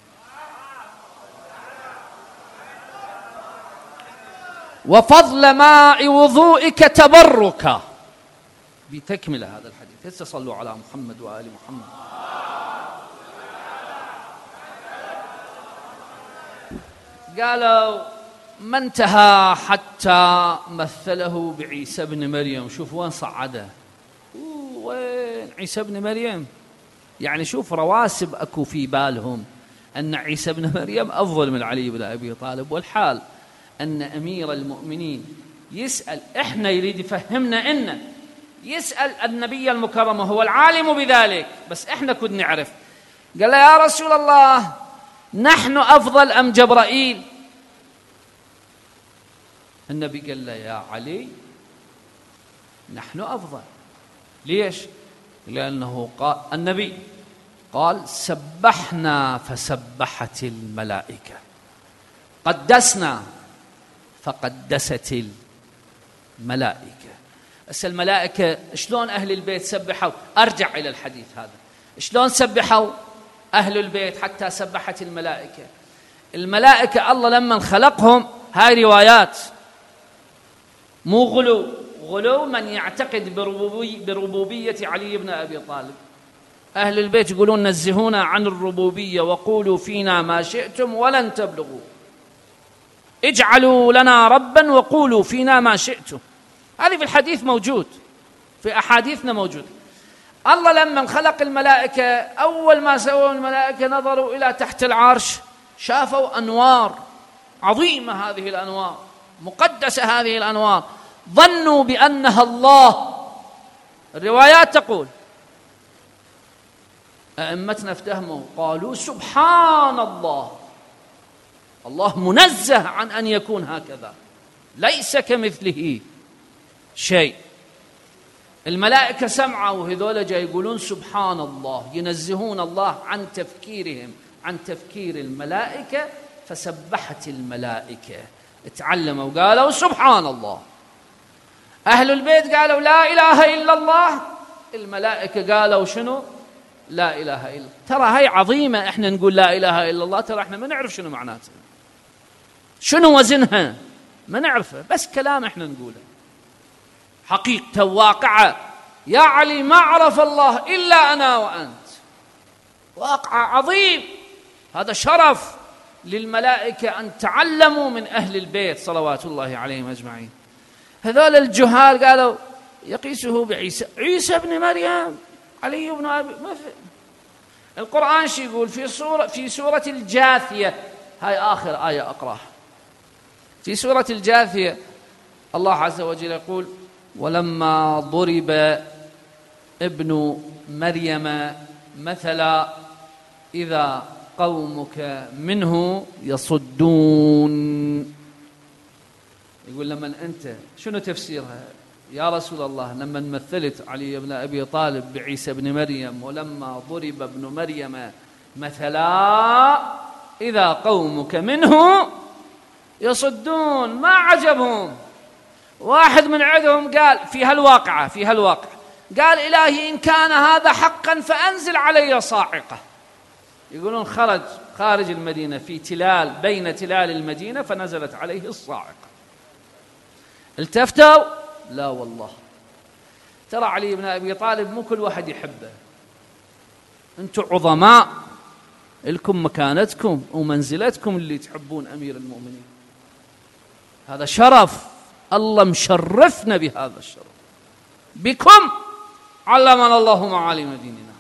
وفضل ماء وضوئك تبرك. بتكمل هذا الحديث. هسه صلوا على محمد وآل محمد. قالوا ما انتهى حتى مثله بعيسى بن مريم. شوف وين صعده، وين عيسى بن مريم. يعني شوف رواسب أكو في بالهم أن عيسى بن مريم أفضل من علي بن أبي طالب، والحال أن أمير المؤمنين يسأل، إحنا يريد يفهمنا إنه يسأل النبي المكرم وهو العالم بذلك، بس إحنا كنا نعرف. قال له يا رسول الله نحن أفضل أم جبرائيل؟ النبي قال له يا علي نحن أفضل. ليش؟ لأنه قال النبي قال سبحنا فسبحت الملائكة، قدسنا فقدست الملائكة. بس الملائكة شلون أهل البيت سبحوا؟ أرجع إلى الحديث هذا، شلون سبحوا أهل البيت حتى سبحت الملائكة؟ الملائكة الله لما خلقهم، هاي روايات مو غلو، غلو من يعتقد بربوبي بربوبية علي بن أبي طالب. أهل البيت يقولون نزهونا عن الربوبية وقولوا فينا ما شئتم ولن تبلغوا، اجعلوا لنا ربا وقولوا فينا ما شئتم. هذه في الحديث موجود، في أحاديثنا موجود. الله لما خلق الملائكة أول ما سووا الملائكة نظروا إلى تحت العرش، شافوا أنوار عظيمة، هذه الأنوار مقدسة، هذه الأنوار ظنوا بأنها الله. الروايات تقول أئمتنا افتهموا قالوا سبحان الله، الله منزه عن أن يكون هكذا، ليس كمثله شيء. الملائكة سمعوا وهذول جاي يقولون سبحان الله، ينزهون الله عن تفكيرهم عن تفكير الملائكة، فسبحت الملائكة، تعلموا وقالوا سبحان الله. أهل البيت قالوا لا إله إلا الله، الملائكة قالوا شنو؟ لا إله إلا. ترى هاي عظيمة، إحنا نقول لا إله إلا الله، ترى إحنا ما نعرف شنو معناتها، شنو وزنها ما نعرفه، بس كلام إحنا نقوله، حقيقة واقعة. يا علي ما عرف الله إلا أنا وأنت، واقع عظيم. هذا شرف للملائكة أن تعلموا من أهل البيت صلوات الله عليهم أجمعين. هذول الجهال قالوا يقيسه بعيسى، عيسى بن مريم، علي بن أبي. القرآن شو يقول في سورة في سورة الجاثية؟ هاي آخر آية أقرأها في سورة الجاثية. الله عز وجل يقول ولما ضرب ابن مريم مثلا إذا قومك منه يصدون. يقول لما أنت شنو تفسيرها يا رسول الله لما مثلت علي بن أبي طالب بعيسى بن مريم ولما ضرب ابن مريم مثلا إذا قومك منه يصدون؟ ما عجبهم. واحد من عندهم قال في هالواقعة في هالواقع قال إلهي إن كان هذا حقا فأنزل علي صاعقة. يقولون خرج خارج المدينة في تلال بين تلال المدينة فنزلت عليه الصاعقة. التفتوا لا والله. ترى علي بن أبي طالب مو كل واحد يحبه، أنتم عظماء، لكم مكانتكم ومنزلتكم اللي تحبون أمير المؤمنين. هذا شرف، الله مشرفنا بهذا الشرف. بكم علمنا الله معالم ديننا،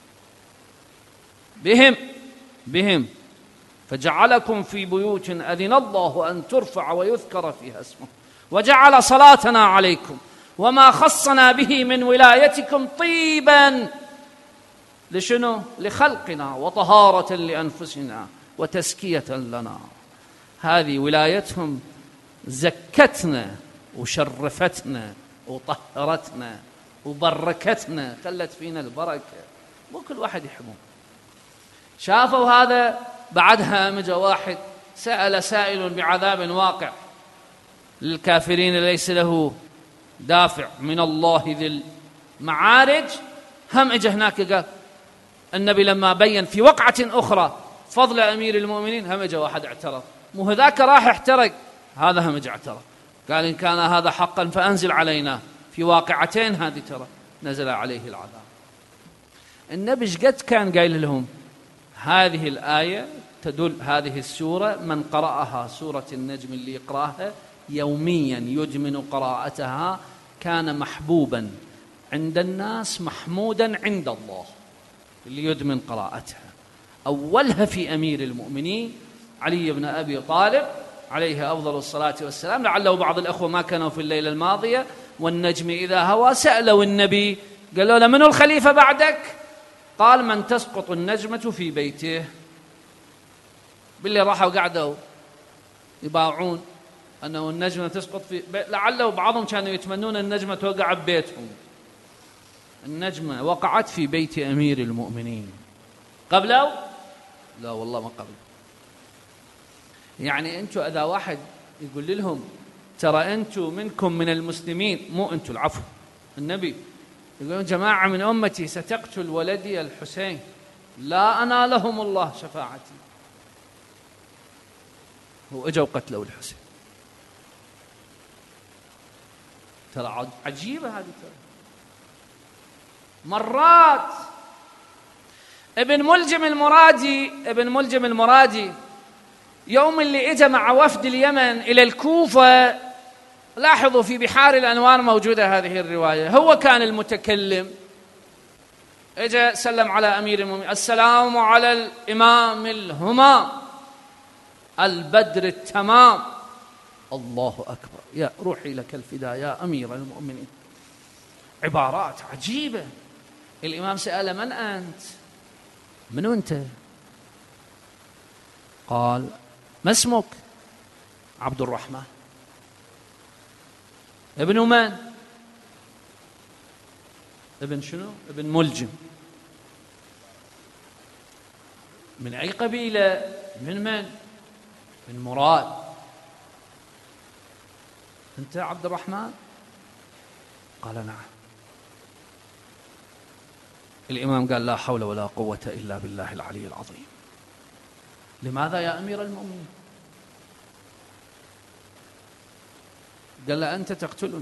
بهم بهم فجعلكم في بيوت أذن الله أن ترفع ويذكر فيها اسمه وجعل صلاتنا عليكم وما خصنا به من ولايتكم طيبا لشنو؟ لخلقنا وطهارة لأنفسنا وتزكية لنا. هذه ولايتهم زكتنا وشرفتنا وطهرتنا وبركتنا، خلت فينا البركة. مو كل واحد يحبون. شافوا هذا، بعدها مجا واحد سأل سائل بعذاب واقع للكافرين ليس له دافع من الله ذي المعارج. هم اجى هناك قال النبي لما بين في وقعة أخرى فضل أمير المؤمنين، هم اجى واحد اعترض، مو هذاك راح احترق، هذا هم اجى اعترض قال إن كان هذا حقا فأنزل علينا. في واقعتين هذه ترى نزل عليه العذاب. النبي قد كان قايل لهم هذه الآية تدل هذه السورة، من قرأها سورة النجم اللي يقرأها يوميا يدمن قراءتها كان محبوبا عند الناس محمودا عند الله، اللي يدمن قراءتها. أولها في أمير المؤمنين علي بن أبي طالب عليه أفضل الصلاة والسلام. لعله بعض الأخوة ما كانوا في الليلة الماضية والنجم إذا هوى سألوا النبي قالوا له من الخليفة بعدك؟ قال من تسقط النجمة في بيته. باللي راحوا قعدوا يباوعون أنه النجمة تسقط في بيت، لعله بعضهم كانوا يتمنون النجمة توقع ببيتهم. النجمة وقعت في بيت أمير المؤمنين. قبله؟ لا والله ما قبل. يعني أنتوا إذا واحد يقول لهم ترى أنتوا منكم من المسلمين، مو أنتوا العفو، النبي يقولون جماعة من أمتي ستقتل ولدي الحسين لا أنا لهم الله شفاعتي، وإجوا قتلوا الحسين. ترى عجيبة هذه. ترى مرات ابن ملجم المرادي ابن ملجم المرادي يوم اللي اجى مع وفد اليمن إلى الكوفة، لاحظوا في بحار الأنوار موجودة هذه الرواية، هو كان المتكلم. اجى سلم على أمير المؤمنين السلام على الإمام الهمام البدر التمام. الله أكبر، يا روحي لك الفداء يا أمير المؤمنين. عبارات عجيبة. الإمام سأل من أنت؟ من أنت؟ قال ما اسمك؟ عبد الرحمن. ابن من؟ ابن شنو؟ ابن ملجم. من أي قبيلة؟ من من؟ من مراد. أنت عبد الرحمن؟ قال نعم. الإمام قال لا حول ولا قوة إلا بالله العلي العظيم. لماذا يا أمير المؤمنين؟ قال له أنت تقتلني.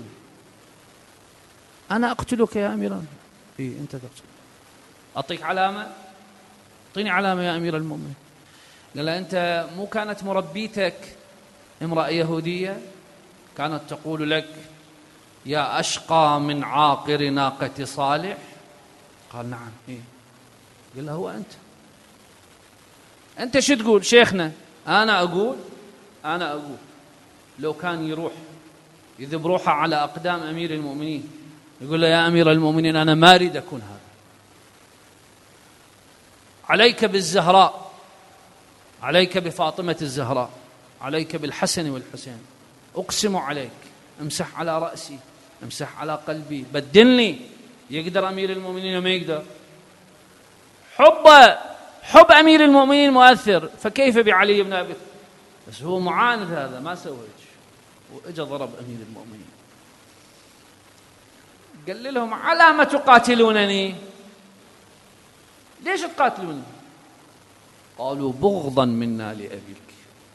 أنا أقتلك يا أمير المؤمنين. إيه أنت تقتل. أعطيك علامة؟ أعطيني علامة يا أمير المؤمنين. قال له أنت مو كانت مربيتك امرأة يهودية كانت تقول لك يا أشقى من عاقر ناقة صالح؟ قال نعم. إيه؟ قال له هو أنت. أنت شو تقول شيخنا؟ أنا أقول أنا أقول لو كان يروح يذب روحه على أقدام أمير المؤمنين يقول له يا أمير المؤمنين أنا ما أريد أكون هذا، عليك بالزهراء، عليك بفاطمة الزهراء، عليك بالحسن والحسين، أقسم عليك، امسح على رأسي، امسح على قلبي، بدلني. يقدر أمير المؤمنين وما يقدر؟ حب حب أمير المؤمنين مؤثر، فكيف بعلي بن أبي طالب؟ بس هو معاند، هذا ما سوى وإجا ضرب أمير المؤمنين. قال لهم على ما تقاتلونني؟ ليش تقاتلوني؟ قالوا بغضا منا لأبيك.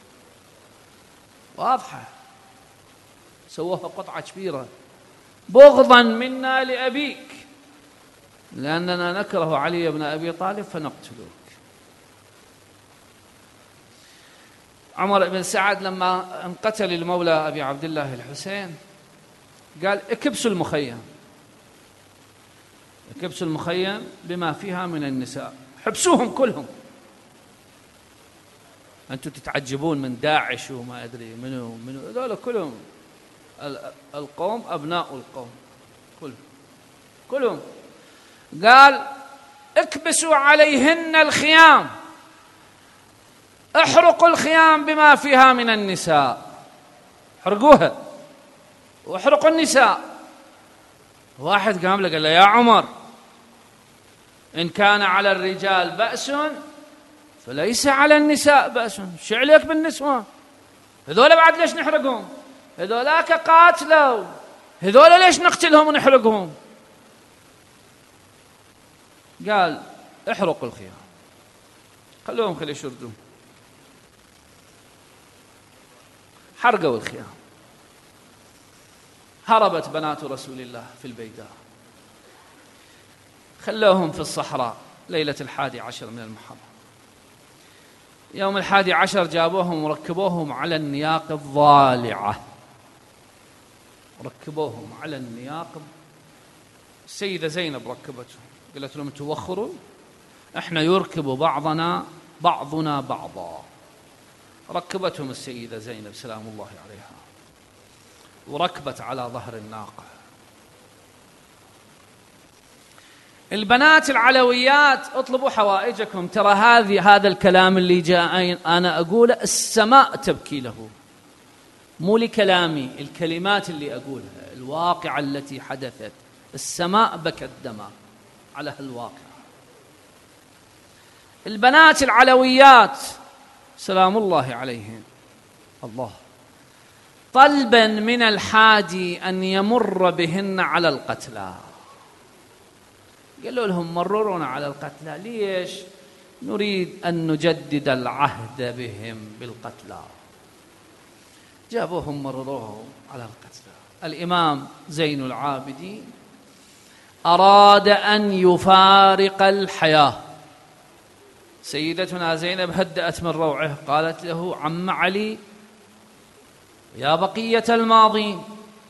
واضحة، سووها قطعة كبيرة، بغضا منا لأبيك لأننا نكره علي بن أبي طالب فنقتلوك. عمر بن سعد لما انقتل المولى أبي عبد الله الحسين قال اكبسوا المخيم، اكبسوا المخيم بما فيها من النساء، حبسوهم كلهم. أنتم تتعجبون من داعش وما أدري منو منو، هذول كلهم القوم أبناء القوم كلهم كلهم. قال اكبسوا عليهن الخيام، احرقوا الخيام بما فيها من النساء، حرقوها واحرقوا النساء. واحد قام له قال له يا عمر إن كان على الرجال بأس فليس على النساء بأس، شو عليك بالنسوة؟ هذول بعد ليش نحرقهم؟ هذولاك قاتلوا، هذول ليش نقتلهم ونحرقهم؟ قال احرقوا الخيام، خلوهم خلي يشردون. حرقوا الخيام. هربت بنات رسول الله في البيداء، خلوهم في الصحراء ليلة الحادي عشر من المحرم. يوم الحادي عشر جابوهم وركبوهم على النياق الضالعة، ركبوهم على النياق. السيدة زينب ركبتهم، قالت لهم توخروا، احنا يركب بعضنا بعضنا بعضا. ركبتهم السيدة زينب سلام الله عليها وركبت على ظهر الناقة. البنات العلويات اطلبوا حوائجكم، ترى هذه هذا الكلام اللي جاء أنا أقوله السماء تبكي له، مو لكلامي، الكلمات اللي أقولها، الواقعة التي حدثت، السماء بكت دماء على هالواقع. البنات العلويات سلام الله عليهم الله طلبا من الحادي أن يمر بهن على القتلى، قالوا لهم مررونا على القتلى، ليش؟ نريد أن نجدد العهد بهم بالقتلى. جابوهم مرروهم على القتلى. الإمام زين العابدين أراد أن يفارق الحياة. سيدتنا زينب هدأت من روعه، قالت له عم علي يا بقية الماضين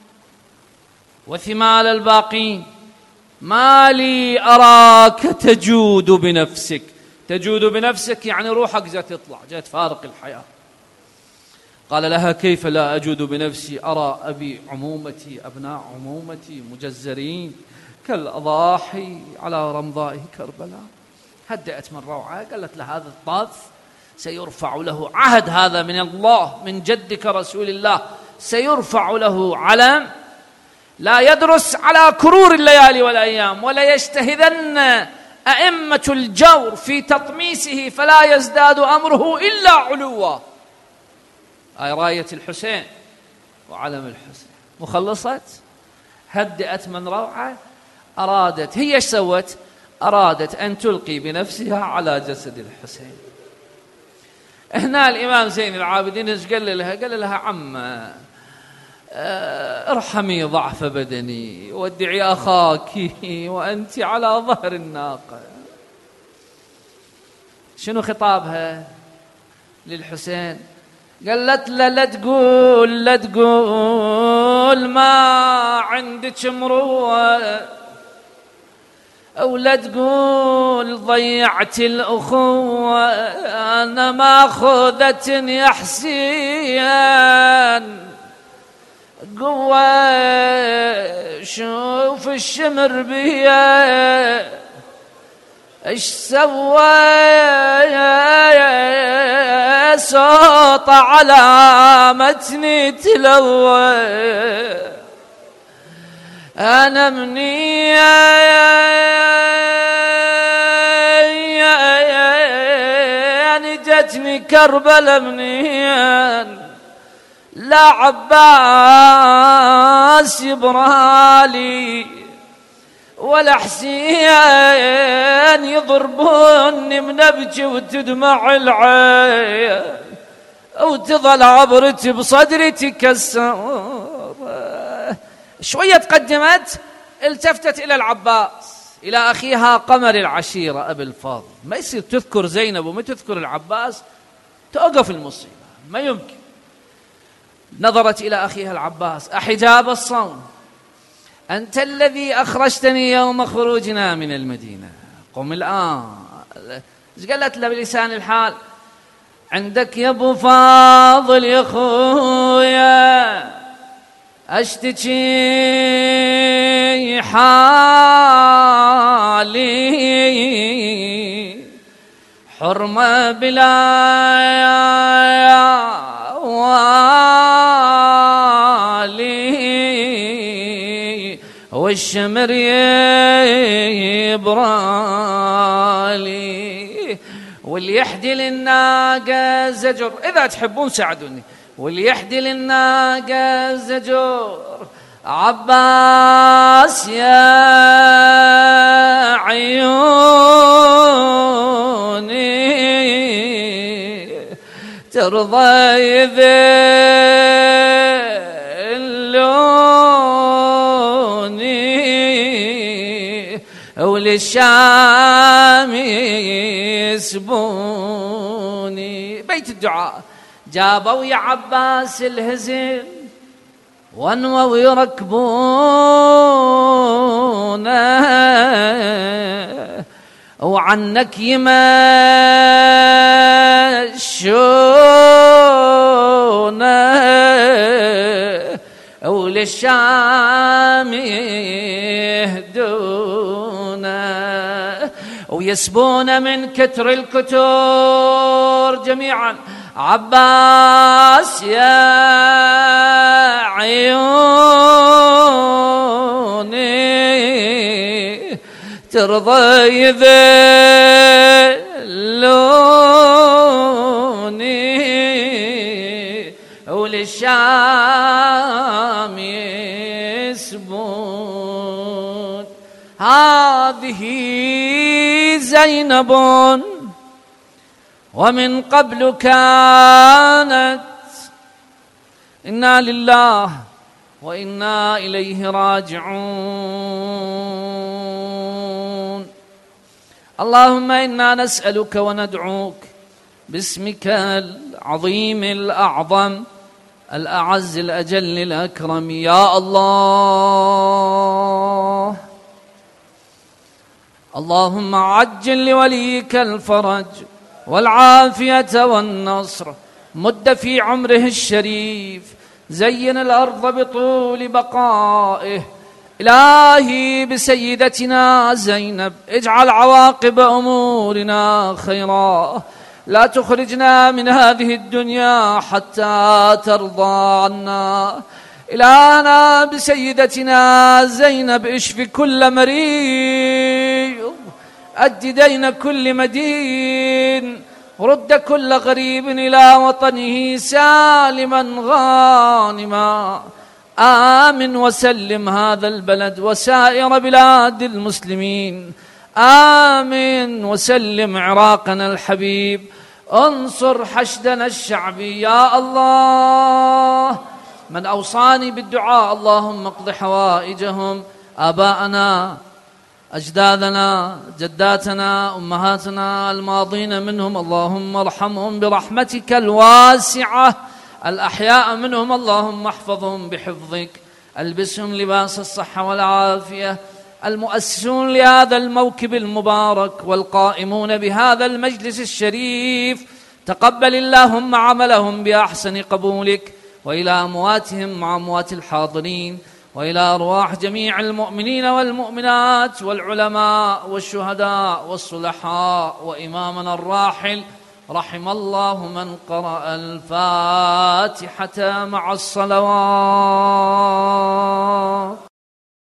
وثمال الباقين، ما لي أراك تجود بنفسك. تجود بنفسك يعني روحك جاء تطلع، جاء تفارق الحياة. قال لها كيف لا أجود بنفسي، أرى أبي عمومتي أبناء عمومتي مجزرين كالأضاحي على رمضاء كربلاء. هدأت من روعة، قالت له هذا الطاف سيرفع له عهد، هذا من الله من جدك رسول الله، سيرفع له علم لا يدرس على كرور الليالي والأيام، ولا يجتهدن أئمة الجور في تطميسه فلا يزداد أمره إلا علوا. آي راية الحسين وعلم الحسين مخلصت. هدأت من روعة، أرادت هي ايش سوت؟ أرادت أن تلقي بنفسها على جسد الحسين. هنا الإمام زين العابدين ايش قال لها؟ قال لها عم ارحمي ضعف بدني وادعي أخاك وأنت على ظهر الناقة. شنو خطابها للحسين؟ قالت له لا تقول لا تقول ما عندك مروة، أو لا تقول ضيعت الأخوة، أنا ما خذت يا حسين قوة، شوف الشمر بيا ايش سوى، صوت على متني تلوى، أنا مني يعني جتني كربلة منين، لا عباس يبرالي ولا حسين يضربوني من أبكي وتدمع العين وتظل عبرتي بصدري تكسر. شوية تقدمت، التفتت إلى العباس إلى أخيها قمر العشيرة أبي الفاضل. ما يصير تذكر زينب وما تذكر العباس، توقف المصيبة، ما يمكن. نظرت إلى أخيها العباس: أحجاب الصوم، أنت الذي أخرجتني يوم خروجنا من المدينة، قم الآن. قالت له بلسان الحال: عندك يا أبو فاضل يا خويا أشتكي حالي، حرمة بلا والي والشمر يبرالي، واللي يحدي للناقة زجر، إذا تحبون ساعدوني، واللي يحدي للناقة زجر عباس يا عيوني، ترضى يذلوني وللشام يسبوني. بيت الدعاء جابوا يا عباس الهزم وانووا يركبونه وعنك يمشونه وللشام يهدونه ويسبون من كتر الكتور جميعا عباس يا عيوني ترضى يذلوني وللشام يسبون. هذه زينب ومن قبل كانت. إنا لله وإنا إليه راجعون. اللهم إنا نسألك وندعوك باسمك العظيم الأعظم الأعز الأجل الأكرم يا الله. اللهم عجل لوليك الفرج والعافية والنصر، مد في عمره الشريف، زين الأرض بطول بقائه. إلهي بسيدتنا زينب اجعل عواقب أمورنا خيرا، لا تخرجنا من هذه الدنيا حتى ترضى عنا. إلهنا بسيدتنا زينب اشف كل مريض، أد دين كل مدين، رد كل غريب إلى وطنه سالما غانما. آمن وسلم هذا البلد وسائر بلاد المسلمين. آمن وسلم عراقنا الحبيب. انصر حشدنا الشعبي يا الله. من أوصاني بالدعاء اللهم اقض حوائجهم، آباءنا أجدادنا جداتنا أمهاتنا الماضين منهم اللهم ارحمهم برحمتك الواسعة، الأحياء منهم اللهم احفظهم بحفظك، ألبسهم لباس الصحة والعافية. المؤسسون لهذا الموكب المبارك والقائمون بهذا المجلس الشريف تقبل اللهم عملهم بأحسن قبولك، وإلى أمواتهم مع أموات الحاضرين، وإلى أرواح جميع المؤمنين والمؤمنات والعلماء والشهداء والصلحاء وإمامنا الراحل. رحم الله من قرأ الفاتحة مع الصلوات.